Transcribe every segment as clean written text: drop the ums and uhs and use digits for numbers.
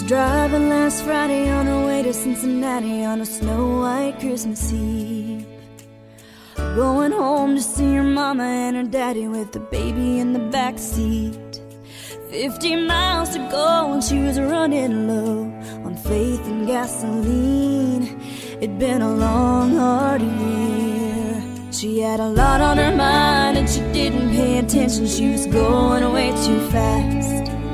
driving last Friday on her way to Cincinnati on a snow-white Christmas Eve. Going home to see her mama and her daddy with the baby in the backseat. 50 miles to go and she was running low on faith and gasoline. It'd been a long, hard year. She had a lot on her mind and she didn't pay attention. She was going way too fast.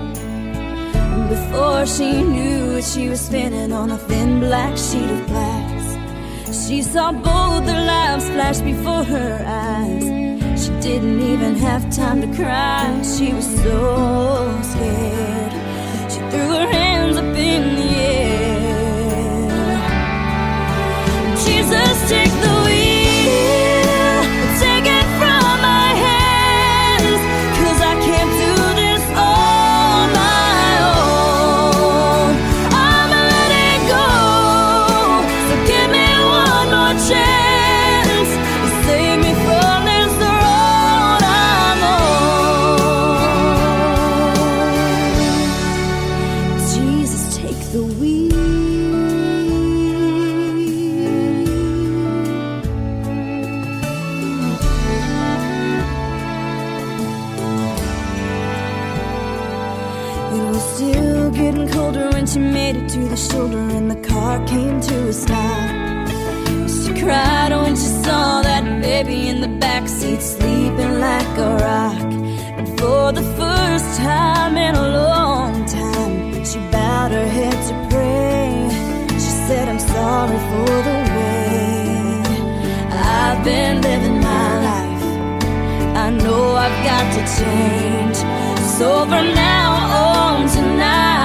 Before she knew it, she was spinning on a thin black sheet of glass. She saw both their lives flash before her eyes. She didn't even have time to cry. She was so scared. She threw her hands up in the air. Jesus, take the wheel, take it from my hands, 'cause I can't do this all my own. I'm letting go, so give me one more chance to save me from this road I'm on. Jesus, take the wheel. It was still getting colder when she made it to the shoulder and the car came to a stop. She cried when she saw that baby in the backseat sleeping like a rock. And for the first time in a long time, she bowed her head to pray. She said, I'm sorry for the way I've been living my life. I know I've got to change. So from now on tonight,